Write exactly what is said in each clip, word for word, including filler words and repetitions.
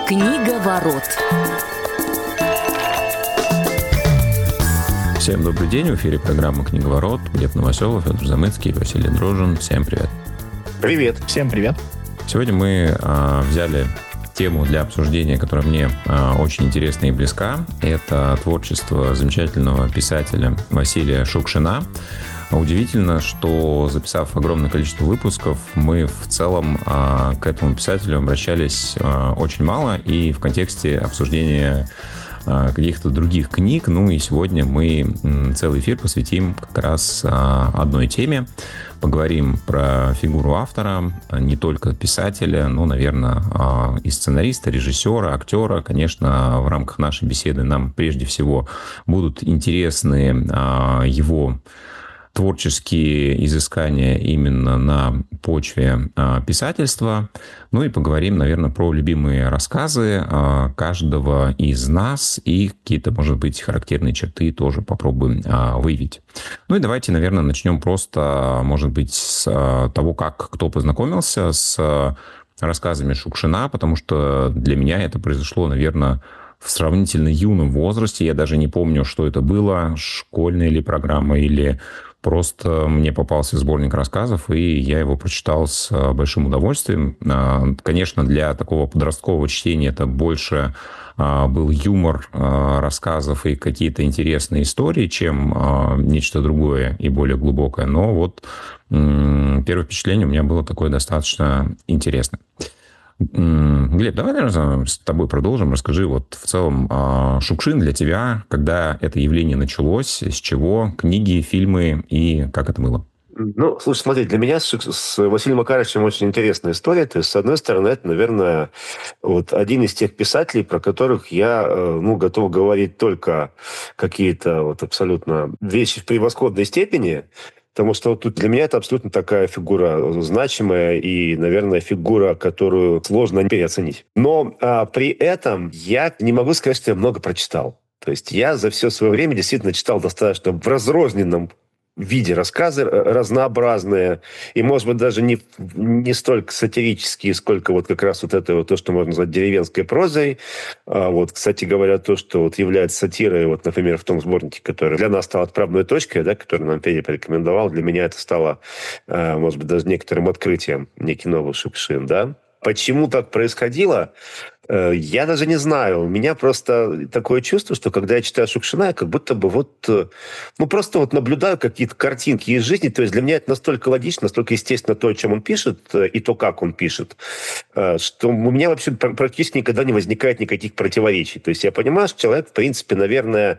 Книга ворот. Всем добрый день. В эфире программа «Книга ворот». Глеб Новоселов, Федор Замыцкий, Василий Дрожжин. Всем привет. Привет. Всем привет. Сегодня мы а, взяли тему для обсуждения, которая мне а, очень интересна и близка. Это творчество замечательного писателя Василия Шукшина. Удивительно, что, записав огромное количество выпусков, мы в целом а, к этому писателю обращались а, очень мало и в контексте обсуждения а, каких-то других книг. Ну и сегодня мы целый эфир посвятим как раз а, одной теме. Поговорим про фигуру автора, не только писателя, но, наверное, а, и сценариста, режиссера, актера. Конечно, в рамках нашей беседы нам прежде всего будут интересны а, его творческие изыскания именно на почве а, писательства. Ну и поговорим, наверное, про любимые рассказы а, каждого из нас и какие-то, может быть, характерные черты тоже попробуем а, выявить. Ну и давайте, наверное, начнем просто, может быть, с а, того, как кто познакомился с рассказами Шукшина, потому что для меня это произошло, наверное, в сравнительно юном возрасте. Я даже не помню, что это было, школьная ли программа или просто мне попался сборник рассказов, и я его прочитал с большим удовольствием. Конечно, для такого подросткового чтения это больше был юмор рассказов и какие-то интересные истории, чем нечто другое и более глубокое. Но вот первое впечатление у меня было такое достаточно интересное. Глеб, давай, наверное, с тобой продолжим. Расскажи, вот в целом Шукшин для тебя, когда это явление началось, с чего, книги, фильмы и как это было? Ну, слушай, смотри, для меня с, с Василием Макаровичем очень интересная история. То есть, с одной стороны, это, наверное, вот один из тех писателей, про которых я, ну, готов говорить только какие-то вот абсолютно вещи в превосходной степени. Потому что вот тут для меня это абсолютно такая фигура значимая и, наверное, фигура, которую сложно переоценить. Но а, при этом я не могу сказать, что я много прочитал. То есть я за все свое время действительно читал достаточно в разрозненном виде рассказы разнообразные, и, может быть, даже не, не столько сатирические, сколько вот как раз вот это вот то, что можно назвать деревенской прозой. А вот, кстати говоря, то, что вот является сатирой, вот, например, в том сборнике, который для нас стал отправной точкой, да, который нам Федя порекомендовал, для меня это стало, может быть, даже некоторым открытием, некий новый Шукшин, да. Почему так происходило? Я даже не знаю. У меня просто такое чувство, что когда я читаю Шукшина, я как будто бы вот, ну, просто вот наблюдаю какие-то картинки из жизни. То есть для меня это настолько логично, настолько естественно то, о чем он пишет, и то, как он пишет, что у меня вообще практически никогда не возникает никаких противоречий. То есть я понимаю, что человек, в принципе, наверное,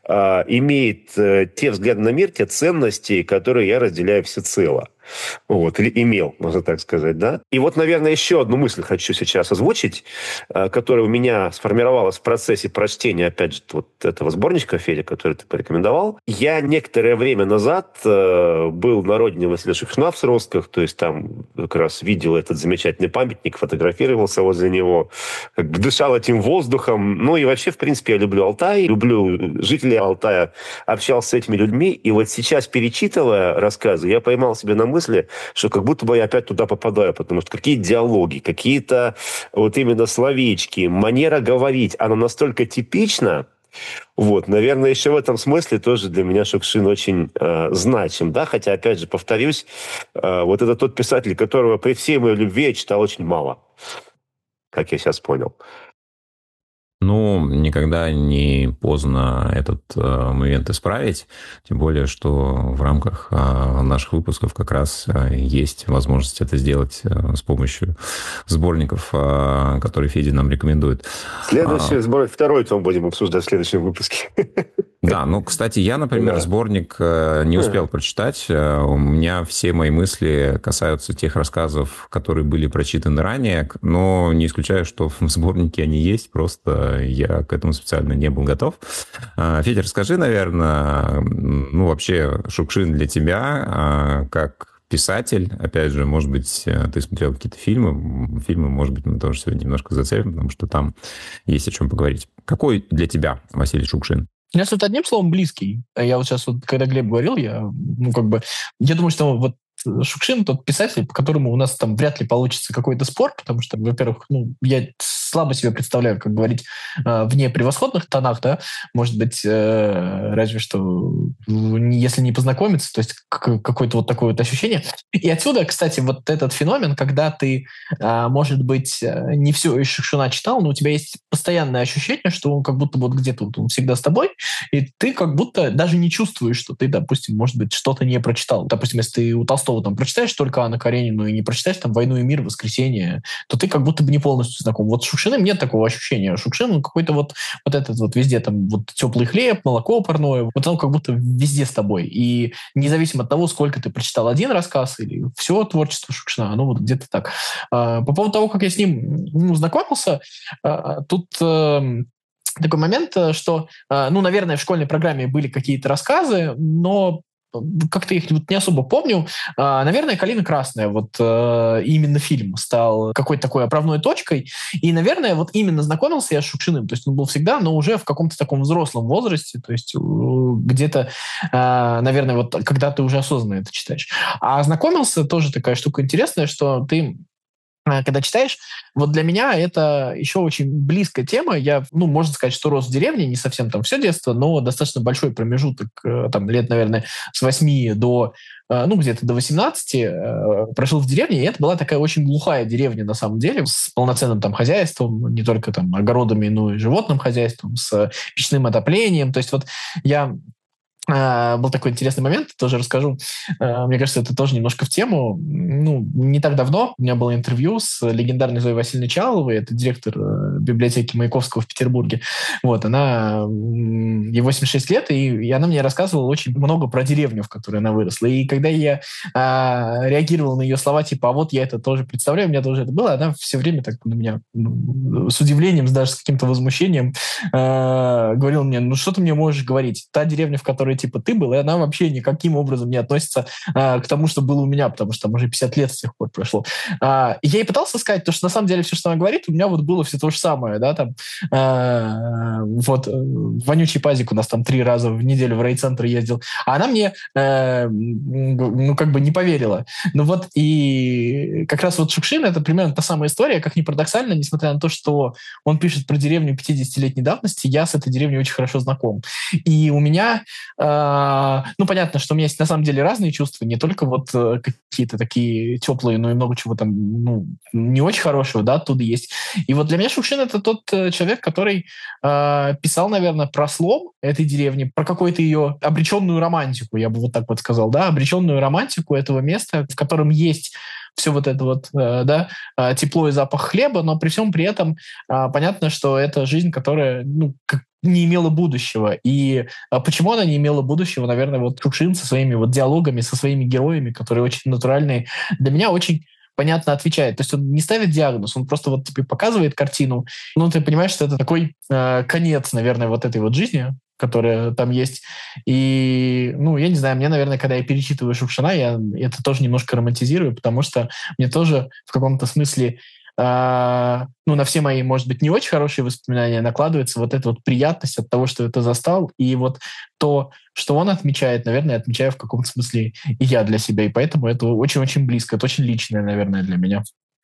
имеет те взгляды на мир, те ценности, которые я разделяю всецело. Вот, или имел, можно так сказать, да. И вот, наверное, еще одну мысль хочу сейчас озвучить, которая у меня сформировалась в процессе прочтения, опять же, вот этого сборничка, Федя, который ты порекомендовал. Я некоторое время назад был на родине Василия Шукшина в Сросках, то есть там как раз видел этот замечательный памятник, фотографировался возле него, как бы дышал этим воздухом. Ну и вообще, в принципе, я люблю Алтай, люблю жителей Алтая, общался с этими людьми, и вот сейчас, перечитывая рассказы, я поймал себя на мысли, что как будто бы я опять туда попадаю, потому что какие диалоги, какие-то вот именно словечки, манера говорить, она настолько типична. Вот, наверное, еще в этом смысле тоже для меня Шукшин очень э, значим, да, хотя, опять же, повторюсь, э, вот это тот писатель, которого при всей моей любви я читал очень мало, как я сейчас понял. Ну, никогда не поздно этот э, момент исправить, тем более, что в рамках э, наших выпусков как раз э, есть возможность это сделать э, с помощью сборников, э, которые Федя нам рекомендует. Следующий а... сборник, второй том будем обсуждать в следующем выпуске. Да, ну, кстати, я, например, да. сборник э, не успел да. прочитать. Э, у меня все мои мысли касаются тех рассказов, которые были прочитаны ранее, но не исключаю, что в сборнике они есть, просто я к этому специально не был готов. Федя, расскажи, наверное, ну, вообще, Шукшин для тебя, как писатель, опять же, может быть, ты смотрел какие-то фильмы, фильмы, может быть, мы тоже сегодня немножко зацепим, потому что там есть о чем поговорить. Какой для тебя Василий Шукшин? У меня вот одним словом близкий. Я вот сейчас, вот, когда Глеб говорил, я, ну, как бы, я думаю, что вот Шукшин тот писатель, по которому у нас там вряд ли получится какой-то спор, потому что, во-первых, ну, я слабо себе представляю, как говорить э, в непревосходных тонах, да, может быть, э, разве что, если не познакомиться, то есть какое-то вот такое вот ощущение. И отсюда, кстати, вот этот феномен, когда ты, э, может быть, не все из Шукшина читал, но у тебя есть постоянное ощущение, что он как будто вот где-то вот он всегда с тобой, и ты как будто даже не чувствуешь, что ты, допустим, может быть, что-то не прочитал. Допустим, если ты у Толстого там прочитаешь только Анну Каренину и не прочитаешь там «Войну и мир», «Воскресенье», то ты как будто бы не полностью знаком. Вот с Шукшиным нет такого ощущения. Шукшин, он какой-то вот, вот этот вот везде там вот теплый хлеб, молоко парное, вот он как будто везде с тобой. И независимо от того, сколько ты прочитал один рассказ или все творчество Шукшина, оно вот где-то так. По поводу того, как я с ним ну, знакомился, тут такой момент, что, ну, наверное, в школьной программе были какие-то рассказы, но как-то их вот не особо помню. Наверное, «Калина красная», вот именно фильм стал какой-то такой отправной точкой. И, наверное, вот именно знакомился я с Шукшиным. То есть он был всегда, но уже в каком-то таком взрослом возрасте. То есть где-то, наверное, вот когда ты уже осознанно это читаешь. А знакомился тоже такая штука интересная, что ты когда читаешь, вот для меня это еще очень близкая тема. Я, ну, можно сказать, что рос в деревне, не совсем там все детство, но достаточно большой промежуток, там, лет, наверное, с восьми до, ну, где-то до восемнадцати прожил в деревне, и это была такая очень глухая деревня, на самом деле, с полноценным там хозяйством, не только там огородами, но и животным хозяйством, с печным отоплением. То есть вот я... Uh, был такой интересный момент, тоже расскажу. Uh, мне кажется, это тоже немножко в тему. Ну, не так давно у меня было интервью с легендарной Зоей Васильевной Чаловой, это директор uh, библиотеки Маяковского в Петербурге. Вот, она, ей восемьдесят шесть лет, и, и она мне рассказывала очень много про деревню, в которой она выросла. И когда я uh, реагировал на ее слова, типа, а вот я это тоже представляю, у меня тоже это было, она все время так на меня ну, с удивлением, даже с каким-то возмущением uh, говорила мне, ну что ты мне можешь говорить? Та деревня, в которой типа ты был, и она вообще никаким образом не относится а, к тому, что было у меня, потому что там уже пятьдесят лет с тех пор прошло. А, и я ей пытался сказать, то, что на самом деле все, что она говорит, у меня вот было все то же самое, да, там, а, вот, вонючий пазик у нас там три раза в неделю в райцентр ездил, а она мне, а, ну, как бы не поверила. Ну вот, и как раз вот Шукшин — это примерно та самая история, как ни парадоксально, несмотря на то, что он пишет про деревню пятидесятилетней давности, я с этой деревней очень хорошо знаком. И у меня ну, понятно, что у меня есть на самом деле разные чувства, не только вот какие-то такие теплые, но и много чего там ну, не очень хорошего, да, оттуда есть. И вот для меня Шукшин — это тот человек, который э, писал, наверное, про слом этой деревни, про какую-то ее обреченную романтику, я бы вот так вот сказал, да, обреченную романтику этого места, в котором есть все вот это вот, э, да, э, тепло и запах хлеба, но при всем при этом э, понятно, что это жизнь, которая, ну, как не имела будущего. И а почему она не имела будущего? Наверное, вот Шукшин со своими вот диалогами, со своими героями, которые очень натуральные, для меня очень понятно отвечает. То есть он не ставит диагноз, он просто вот тебе показывает картину. Ну, ты понимаешь, что это такой э, конец, наверное, вот этой вот жизни, которая там есть. И, ну, я не знаю, мне, наверное, когда я перечитываю Шукшина, я это тоже немножко романтизирую, потому что мне тоже в каком-то смысле Uh, ну, на все мои, может быть, не очень хорошие воспоминания накладывается вот эта вот приятность от того, что это застал, и вот то, что он отмечает, наверное, отмечаю в каком-то смысле и я для себя, и поэтому это очень-очень близко, это очень личное, наверное, для меня.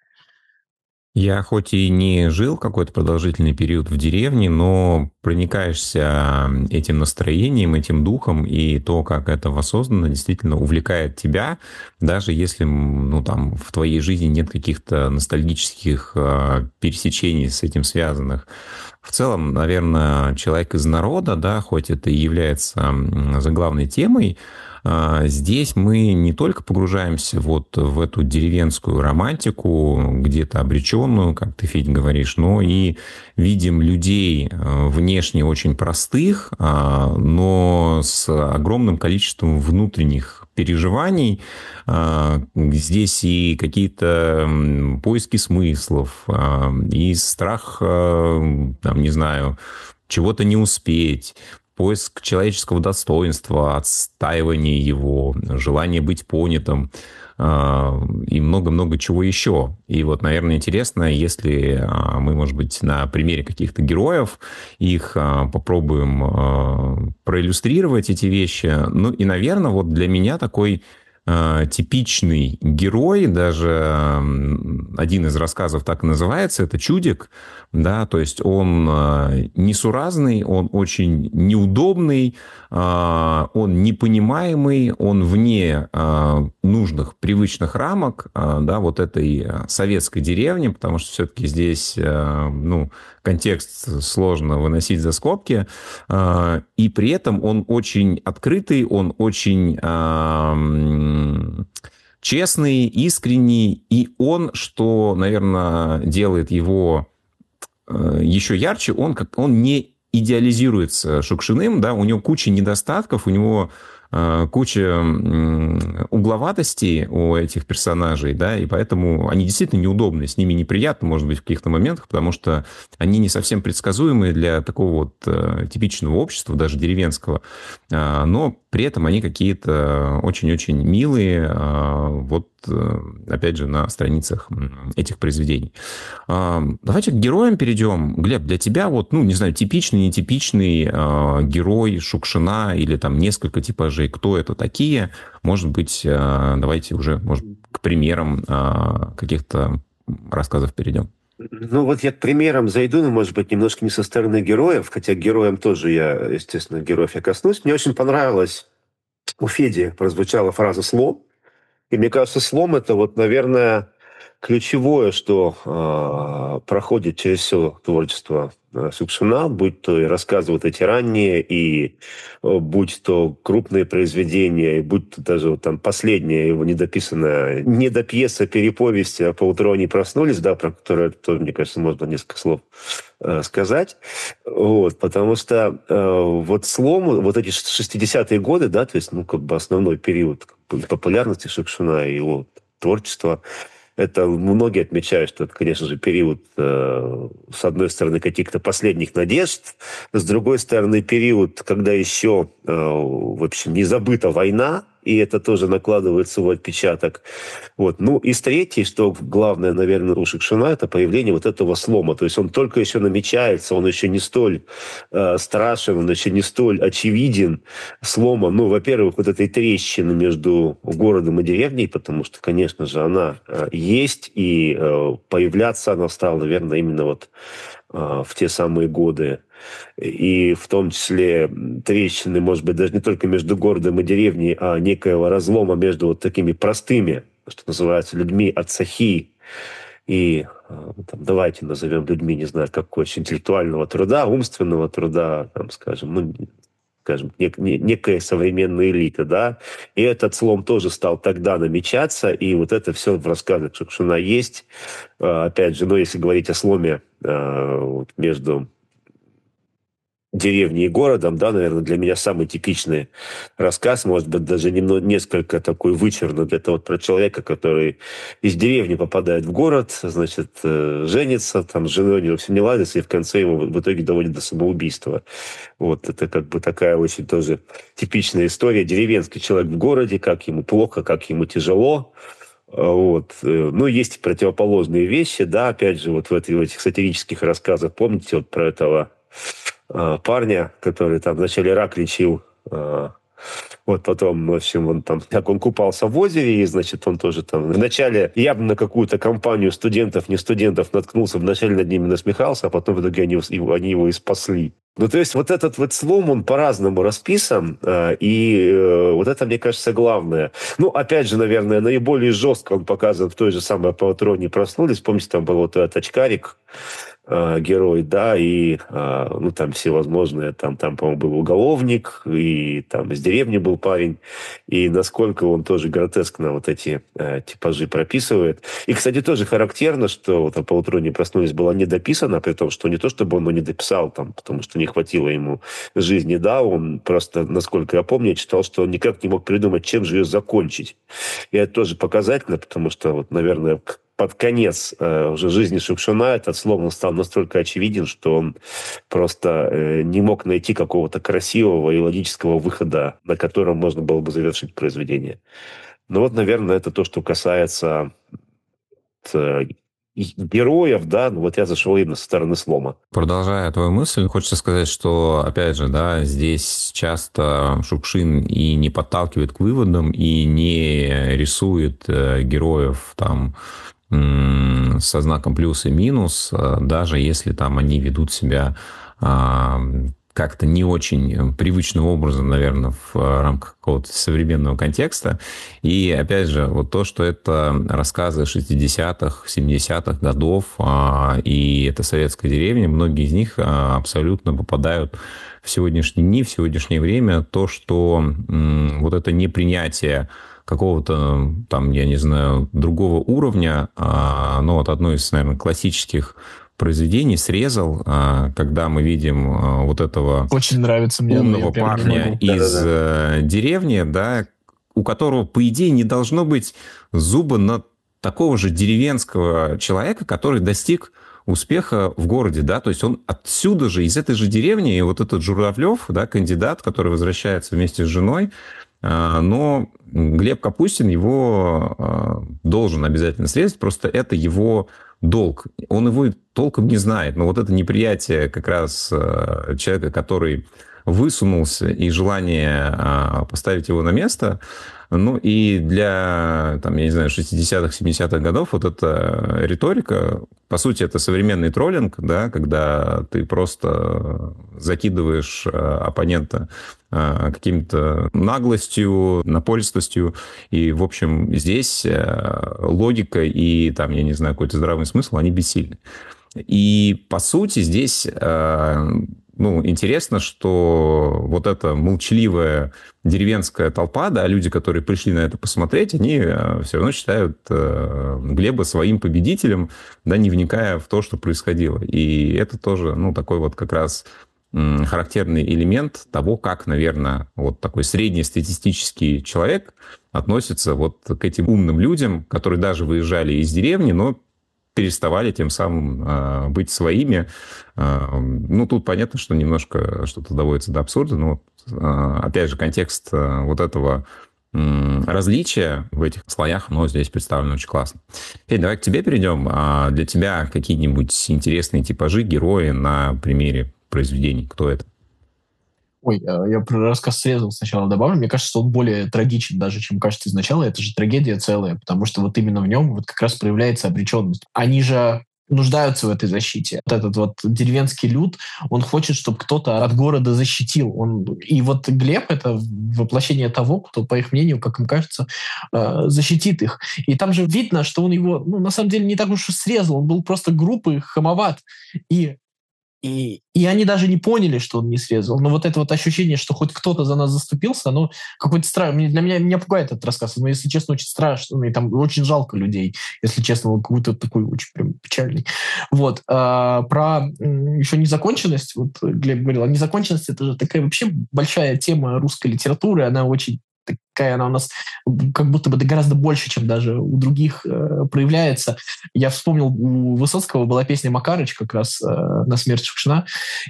Я хоть и не жил какой-то продолжительный период в деревне, но проникаешься этим настроением, этим духом, и то, как это воссоздано, действительно увлекает тебя, даже если ну, там, в твоей жизни нет каких-то ностальгических э, пересечений с этим связанных. В целом, наверное, человек из народа, да, хоть это и является заглавной темой, здесь мы не только погружаемся вот в эту деревенскую романтику, где-то обреченную, как ты, Федь, говоришь, но и видим людей внешне очень простых, но с огромным количеством внутренних переживаний. Здесь и какие-то поиски смыслов, и страх, там, не знаю, чего-то не успеть, поиск человеческого достоинства, отстаивание его, желание быть понятым и много-много чего еще. И вот, наверное, интересно, если мы, может быть, на примере каких-то героев их попробуем проиллюстрировать, эти вещи. Ну и, наверное, вот для меня такой э, типичный герой, даже э, один из рассказов так и называется, это «Чудик», да, то есть он э, несуразный, он очень неудобный, э, он непонимаемый, он вне э, нужных, привычных рамок, э, да, вот этой советской деревни, потому что все-таки здесь, э, ну, контекст сложно выносить за скобки, э, и при этом он очень открытый, он очень э, честный, искренний, и он, что, наверное, делает его еще ярче, он, как, он не идеализируется Шукшиным, да, у него куча недостатков, у него э, куча э, угловатостей у этих персонажей, да, и поэтому они действительно неудобны, с ними неприятно, может быть, в каких-то моментах, потому что они не совсем предсказуемые для такого вот э, типичного общества, даже деревенского, э, но при этом они какие-то очень-очень милые, э, вот, э, опять же, на страницах этих произведений. Давайте к героям перейдем. Глеб, для тебя вот, ну, не знаю, типичный, нетипичный э, герой Шукшина или там несколько типажей, кто это такие? Может быть, э, давайте уже, может, к примерам э, каких-то рассказов перейдем. Ну, вот я к примерам зайду, но, может быть, немножко не со стороны героев, хотя к героям тоже я, естественно, героев я коснусь. Мне очень понравилось, у Феди прозвучала фраза «слом». И мне кажется, слом – это вот, наверное, ключевое, что э, проходит через все творчество э, Шукшина, будь то и рассказы вот эти ранние, и э, будь то крупные произведения, и будь то даже вот, там последняя его недописанная, не до пьеса, переповесть, а поутру они проснулись, да, про которую тоже, мне кажется, можно несколько слов э, сказать. Вот, потому что э, вот слом, вот эти шестидесятые годы, да, то есть, ну, как бы основной период популярности Шукшина и его творчества, это многие отмечают, что это, конечно же, период, э, с одной стороны, каких-то последних надежд, с другой стороны, период, когда еще, э, в общем, не забыта война, и это тоже накладывает свой отпечаток. Вот. Ну и с третьей, что главное, наверное, у Шукшина, это появление вот этого слома. То есть он только еще намечается, он еще не столь э, страшен, он еще не столь очевиден сломом. Ну, во-первых, вот этой трещины между городом и деревней, потому что, конечно же, она э, есть, и э, появляться она стала, наверное, именно вот э, в те самые годы. И в том числе трещины, может быть, даже не только между городом и деревней, а некоего разлома между вот такими простыми, что называется, людьми от сахи и, там, давайте назовем людьми, не знаю, какой, интеллектуального труда, умственного труда, там, скажем, ну, скажем, нек- не- некая современная элита, да, и этот слом тоже стал тогда намечаться, и вот это все в рассказах Шукшина есть. Опять же, ну, если говорить о сломе вот, между деревней и городом, да, наверное, для меня самый типичный рассказ, может быть, даже немного, несколько такой вычурный. Это вот про человека, который из деревни попадает в город, значит, э, женится, там с женой у него все не ладится, и в конце его в итоге доводит до самоубийства. Вот, это как бы такая очень тоже типичная история. Деревенский человек в городе, как ему плохо, как ему тяжело. Вот. Ну, есть и противоположные вещи, да, опять же, вот в, этой, в этих сатирических рассказах, помните вот про этого парня, который там вначале рак лечил, вот потом, в общем, он там, как он купался в озере, и, значит, он тоже там вначале явно на какую-то компанию студентов, не студентов наткнулся, вначале над ними насмехался, а потом в итоге они его, они его и спасли. Ну, то есть вот этот вот слом, он по-разному расписан, и вот это, мне кажется, главное. Ну, опять же, наверное, наиболее жестко он показан в той же самой «Поутру они проснулись». Помните, там был вот этот очкарик, герой, да, и, ну, там всевозможные, там, там, по-моему, был уголовник, и там из деревни был парень, и насколько он тоже гротескно вот эти э, типажи прописывает. И, кстати, тоже характерно, что вот «Поутру они проснулись» была не дописана, при том, что не то, чтобы он его не дописал, там, потому что не хватило ему жизни, да, он просто, насколько я помню, я читал, что он никак не мог придумать, чем же ее закончить. И это тоже показательно, потому что, вот, наверное, под конец э, уже жизни Шукшина этот слом стал настолько очевиден, что он просто э, не мог найти какого-то красивого и логического выхода, на котором можно было бы завершить произведение. Ну вот, наверное, это то, что касается э, героев, да, ну вот я зашел именно со стороны слома. Продолжая твою мысль, хочется сказать, что, опять же, да, здесь часто Шукшин и не подталкивает к выводам, и не рисует героев там со знаком плюс и минус, даже если там они ведут себя как-то не очень привычным образом, наверное, в рамках какого-то современного контекста. И, опять же, вот то, что это рассказы шестидесятых, семидесятых годов, и это советская деревня, многие из них абсолютно попадают в сегодняшний дни, в сегодняшнее время. То, что вот это непринятие какого-то там, я не знаю, другого уровня, ну, вот одно из, наверное, классических произведений «Срезал», когда мы видим вот этого очень нравится мне умного парня из Да-да-да. деревни, да, у которого, по идее, не должно быть зуба на такого же деревенского человека, который достиг успеха в городе, да, то есть он отсюда же, из этой же деревни, и вот этот Журавлев, да, кандидат, который возвращается вместе с женой, но Глеб Капустин его должен обязательно срезать, просто это его долг. Он его толком не знает, но вот это неприятие как раз человека, который высунулся, и желание поставить его на место, ну и для, там, я не знаю, шестидесятых, семидесятых годов вот эта риторика, по сути, это современный троллинг, да, когда ты просто закидываешь оппонента каким-то наглостью, напольстостью, и, в общем, здесь логика и, там, я не знаю, какой-то здравый смысл, они бессильны. И, по сути, здесь, ну, интересно, что вот эта молчаливая деревенская толпа, да, люди, которые пришли на это посмотреть, они все равно считают Глеба своим победителем, да, не вникая в то, что происходило. И это тоже, ну, такой вот как раз характерный элемент того, как, наверное, вот такой среднестатистический человек относится вот к этим умным людям, которые даже выезжали из деревни, но переставали тем самым э, быть своими. Э, ну, тут понятно, что немножко что-то доводится до абсурда, но, э, опять же, контекст э, вот этого э, различия в этих слоях, но здесь представлено очень классно. Федь, давай к тебе перейдем. А для тебя какие-нибудь интересные типажи, герои на примере произведений? Кто это? Ой, я про рассказ «Срезал» сначала добавлю. Мне кажется, что он более трагичен даже, чем кажется изначально. Это же трагедия целая, потому что вот именно в нем вот как раз проявляется обреченность. Они же нуждаются в этой защите. Вот этот вот деревенский люд, он хочет, чтобы кто-то от города защитил. Он... И вот Глеб — это воплощение того, кто, по их мнению, как им кажется, защитит их. И там же видно, что он его, ну, на самом деле, не так уж и срезал. Он был просто грубый, хамоват. И И, и они даже не поняли, что он не срезал. Но вот это вот ощущение, что хоть кто-то за нас заступился, оно какой-то страх. Для меня, меня пугает этот рассказ. Но, если честно, очень страшно. И там очень жалко людей, если честно. Он какой-то такой очень прям печальный. Вот. А, про еще незаконченность. Вот Глеб говорил, а незаконченность — это же такая вообще большая тема русской литературы. Она очень такая, она у нас как будто бы гораздо больше, чем даже у других э, проявляется. Я вспомнил, у Высоцкого была песня «Макарыч» как раз э, на смерть Шукшина.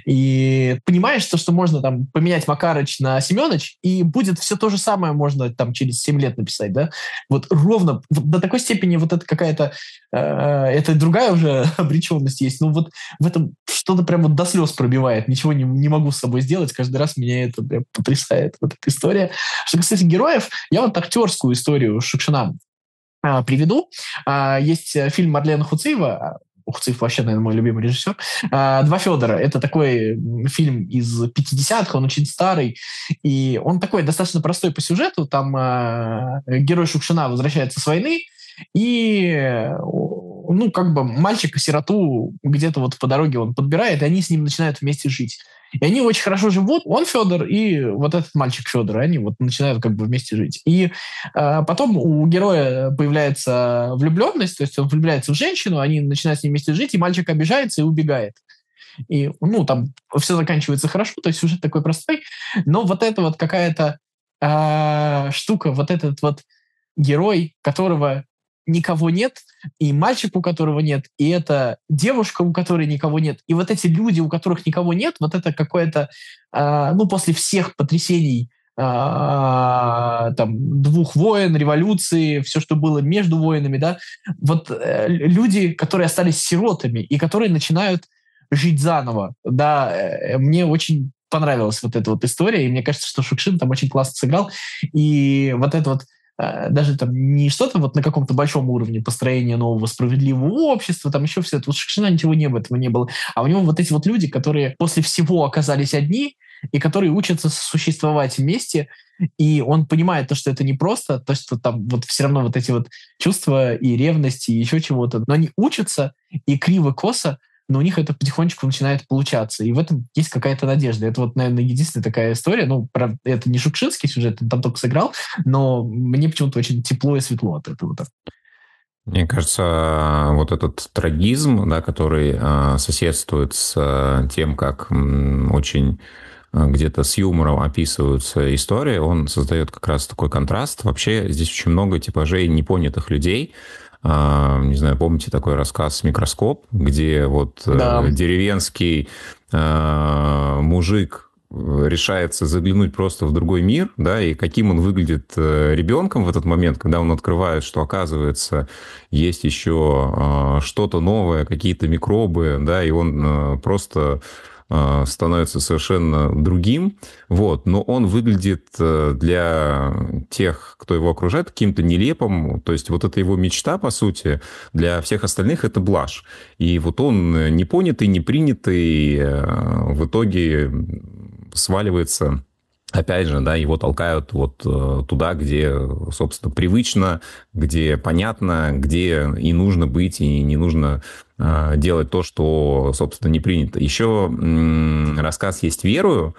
И понимаешь, то, что можно там поменять Макарыч на Семёныч, и будет все то же самое, можно там через семь лет написать, да? Вот ровно, вот до такой степени вот это какая-то, э, это другая уже обреченность есть. Ну вот в этом что-то прям вот до слез пробивает. Ничего не, не могу с собой сделать. Каждый раз меня это прям потрясает, вот эта история. Что касается героев, я вот актерскую историю Шукшина а, приведу. А, есть фильм Марлена Хуциева. Хуциев вообще, наверное, мой любимый режиссер. А, «Два Федора». Это такой фильм из пятидесятых, он очень старый. И он такой достаточно простой по сюжету. Там а, герой Шукшина возвращается с войны, и ну, как бы мальчика-сироту где-то вот по дороге он подбирает, и они с ним начинают вместе жить. И они очень хорошо живут, он Федор и вот этот мальчик Федор, они вот начинают как бы вместе жить. И э, потом у героя появляется влюбленность, то есть он влюбляется в женщину, они начинают с ней вместе жить, и мальчик обижается и убегает. И, ну, там все заканчивается хорошо, то есть сюжет такой простой, но вот эта вот какая-то э, штука, вот этот вот герой, которого никого нет, и мальчик, у которого нет, и это девушка, у которой никого нет. И вот эти люди, у которых никого нет, вот это какое-то, э, ну, после всех потрясений а, там, двух войн, революции, все, что было между войнами, да, вот э, люди, которые остались сиротами и которые начинают жить заново, да, э, мне очень понравилась вот эта вот история, и мне кажется, что Шукшин там очень классно сыграл, и вот это вот даже там не что-то вот на каком-то большом уровне построения нового справедливого общества, там еще все это. У Шукшина ничего не было, этого не было. А у него вот эти вот люди, которые после всего оказались одни, и которые учатся существовать вместе, и он понимает то, что это не просто, то, что там вот все равно вот эти вот чувства и ревность, и еще чего-то, но они учатся, и криво-косо, но у них это потихонечку начинает получаться. И в этом есть какая-то надежда. Это вот, наверное, единственная такая история. Ну, правда, это не шукшинский сюжет, он там только сыграл, но мне почему-то очень тепло и светло от этого. Мне кажется, вот этот трагизм, да, который э, соседствует с э, тем, как м, очень э, где-то с юмором описываются истории, он создает как раз такой контраст. Вообще здесь очень много типажей непонятых людей. Не знаю, помните такой рассказ «Микроскоп», где вот да. деревенский э, мужик решается заглянуть просто в другой мир, да, и каким он выглядит ребенком в этот момент, когда он открывает, что, оказывается, есть еще э, что-то новое, какие-то микробы, да, и он э, просто становится совершенно другим, вот, но он выглядит для тех, кто его окружает, каким-то нелепым, то есть вот это его мечта, по сути, для всех остальных это блажь. И вот он непонятый, непринятый, в итоге сваливается, опять же, да, его толкают вот туда, где, собственно, привычно, где понятно, где и нужно быть, и не нужно делать то, что, собственно, не принято. Еще рассказ «Есть верую».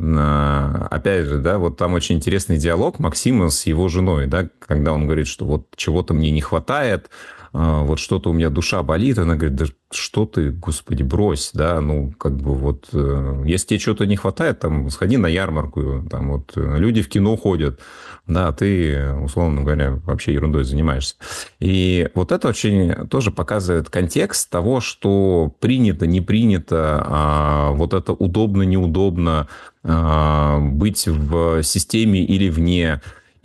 Опять же, да, вот там очень интересный диалог Максима с его женой, да, когда он говорит, что вот чего-то мне не хватает, вот что-то у меня душа болит. Она говорит, да что ты, господи, брось, да, ну, как бы вот, если тебе что-то не хватает, там, сходи на ярмарку, там вот люди в кино ходят, да, ты, условно говоря, вообще ерундой занимаешься. И вот это очень тоже показывает контекст того, что принято, не принято, а вот это удобно, неудобно, а, быть в системе или вне.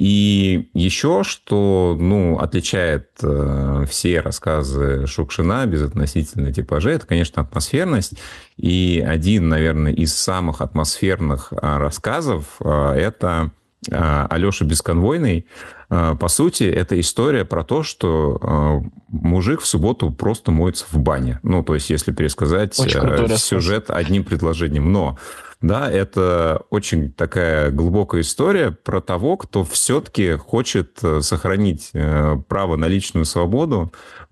И еще, что, ну, отличает э, все рассказы Шукшина безотносительно типажей, это, конечно, атмосферность. И один, наверное, из самых атмосферных э, рассказов э, это э, Алеша Бесконвойный. Э, по сути, это история про то, что э, мужик в субботу просто моется в бане. Ну, то есть, если пересказать э, сюжет одним предложением. Но... Да, это очень такая глубокая история про того, кто все-таки хочет сохранить право на личную свободу,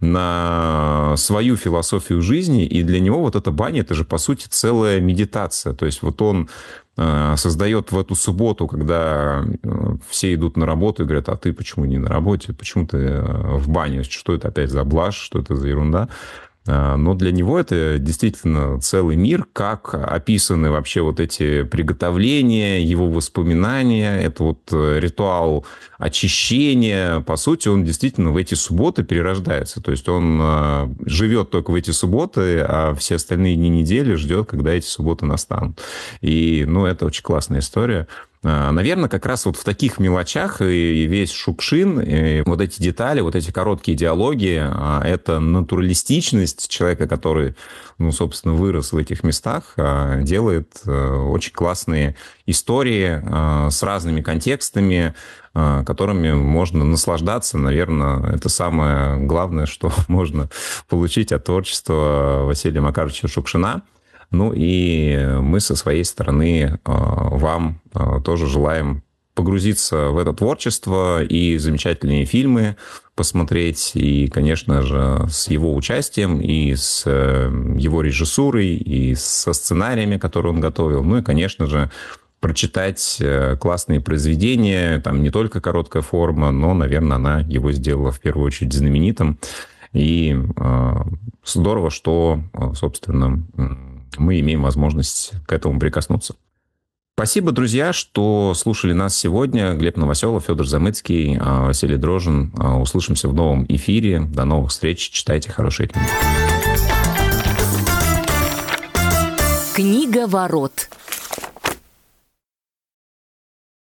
на свою философию жизни, и для него вот эта баня, это же, по сути, целая медитация. То есть вот он создает в эту субботу, когда все идут на работу и говорят, а ты почему не на работе, почему ты в бане, что это опять за блажь, что это за ерунда? Но для него это действительно целый мир, как описаны вообще вот эти приготовления, его воспоминания, это вот ритуал очищения. По сути, он действительно в эти субботы перерождается. То есть он живет только в эти субботы, а все остальные дни недели ждет, когда эти субботы настанут. И, ну, это очень классная история. Наверное, как раз вот в таких мелочах и весь Шукшин, и вот эти детали, вот эти короткие диалоги, это натуралистичность человека, который, ну, собственно, вырос в этих местах, делает очень классные истории с разными контекстами, которыми можно наслаждаться. Наверное, это самое главное, что можно получить от творчества Василия Макаровича Шукшина. Ну и мы со своей стороны вам тоже желаем погрузиться в это творчество и замечательные фильмы посмотреть, и, конечно же, с его участием, и с его режиссурой, и со сценариями, которые он готовил. Ну и, конечно же, прочитать классные произведения, там не только короткая форма, но, наверное, она его сделала в первую очередь знаменитым. И здорово, что, собственно, мы имеем возможность к этому прикоснуться. Спасибо, друзья, что слушали нас сегодня. Глеб Новоселов, Федор Замыцкий, Василий Дрожжин. Услышимся в новом эфире. До новых встреч. Читайте хорошие книги. Книга ворот.